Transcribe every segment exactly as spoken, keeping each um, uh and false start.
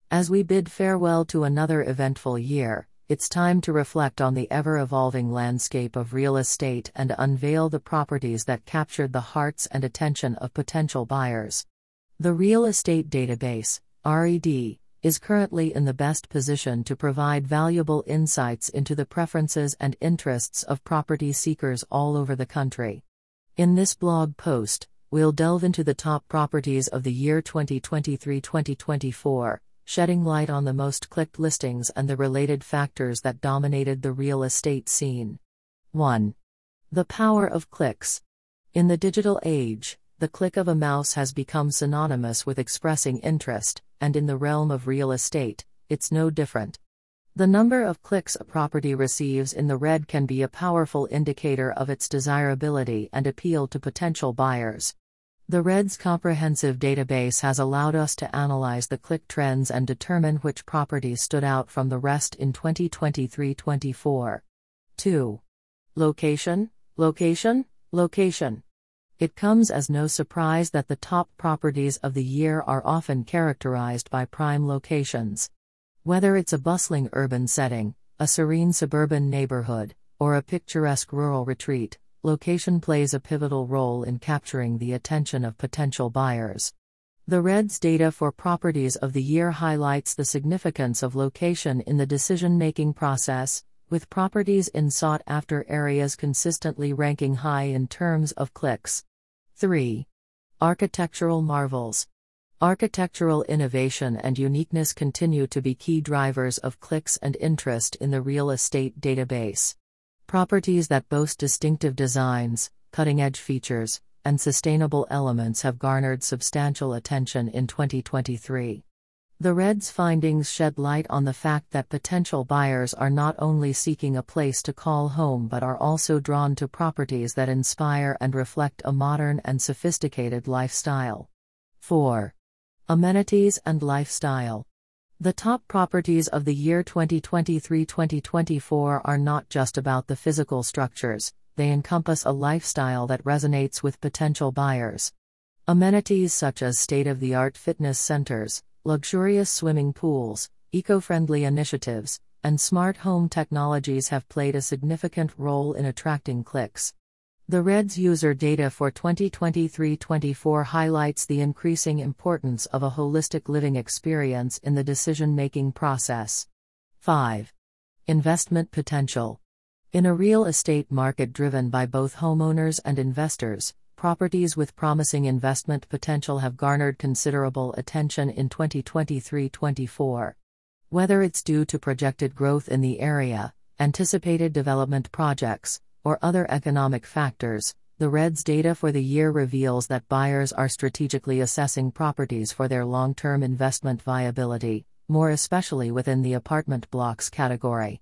As we bid farewell to another eventful year, it's time to reflect on the ever-evolving landscape of real estate and unveil the properties that captured the hearts and attention of potential buyers. The Real Estate Database, R E D, is currently in the best position to provide valuable insights into the preferences and interests of property seekers all over the country. In this blog post, we'll delve into the top properties of the year twenty twenty-three to twenty twenty-four, shedding light on the most clicked listings and the related factors that dominated the real estate scene. one. The power of clicks. In the digital age, the click of a mouse has become synonymous with expressing interest, and in the realm of real estate, it's no different. The number of clicks a property receives in the red can be a powerful indicator of its desirability and appeal to potential buyers. The Red's comprehensive database has allowed us to analyze the click trends and determine which properties stood out from the rest in twenty twenty-three to twenty-four. two. Location, location, location. It comes as no surprise that the top properties of the year are often characterized by prime locations. Whether it's a bustling urban setting, a serene suburban neighborhood, or a picturesque rural retreat, location plays a pivotal role in capturing the attention of potential buyers. The Red's data for properties of the year highlights the significance of location in the decision-making process, with properties in sought-after areas consistently ranking high in terms of clicks. three. Architectural marvels. Architectural innovation and uniqueness continue to be key drivers of clicks and interest in the real estate database. Properties that boast distinctive designs, cutting-edge features, and sustainable elements have garnered substantial attention in twenty twenty-three. The Red's findings shed light on the fact that potential buyers are not only seeking a place to call home but are also drawn to properties that inspire and reflect a modern and sophisticated lifestyle. four. Amenities and lifestyle. The top properties of the year twenty twenty-three to twenty twenty-four are not just about the physical structures, they encompass a lifestyle that resonates with potential buyers. Amenities such as state-of-the-art fitness centers, luxurious swimming pools, eco-friendly initiatives, and smart home technologies have played a significant role in attracting clicks. The Red's user data for twenty twenty-three to twenty-four highlights the increasing importance of a holistic living experience in the decision-making process. five. Investment potential. In a real estate market driven by both homeowners and investors, properties with promising investment potential have garnered considerable attention in twenty twenty-three to twenty-four. Whether it's due to projected growth in the area, anticipated development projects, or other economic factors, the Red's data for the year reveals that buyers are strategically assessing properties for their long-term investment viability, more especially within the apartment blocks category.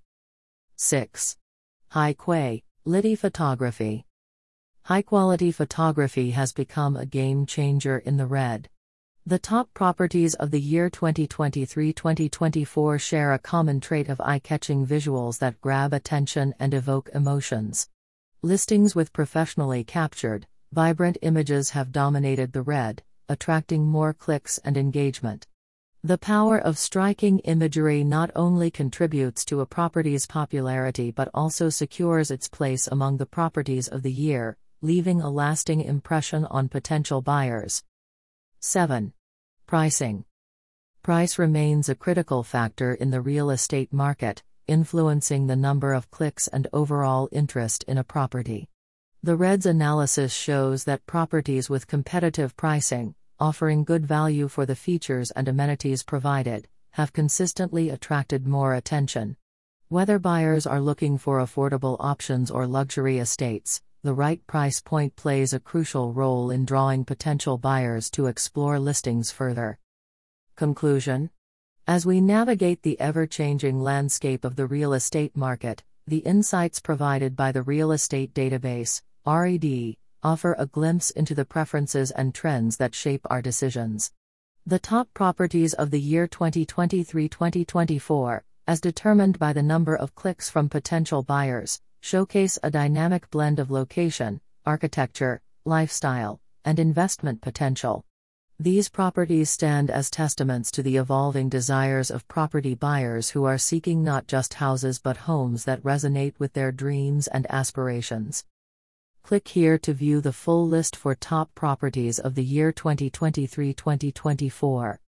six. High-quality photography. High-quality photography has become a game-changer in the Red. The top properties of the year twenty twenty-three to twenty twenty-four share a common trait of eye-catching visuals that grab attention and evoke emotions. Listings with professionally captured, vibrant images have dominated the Red, attracting more clicks and engagement. The power of striking imagery not only contributes to a property's popularity but also secures its place among the properties of the year, leaving a lasting impression on potential buyers. seven. Pricing. Price remains a critical factor in the real estate market, influencing the number of clicks and overall interest in a property. The Red's analysis shows that properties with competitive pricing, offering good value for the features and amenities provided, have consistently attracted more attention. Whether buyers are looking for affordable options or luxury estates, the right price point plays a crucial role in drawing potential buyers to explore listings further. Conclusion. As we navigate the ever-changing landscape of the real estate market, the insights provided by the Real Estate Database, R E D, offer a glimpse into the preferences and trends that shape our decisions. The top properties of the year twenty twenty-three to twenty twenty-four, as determined by the number of clicks from potential buyers, showcase a dynamic blend of location, architecture, lifestyle, and investment potential. These properties stand as testaments to the evolving desires of property buyers who are seeking not just houses but homes that resonate with their dreams and aspirations. Click here to view the full list for top properties of the year twenty twenty-three to twenty twenty-four.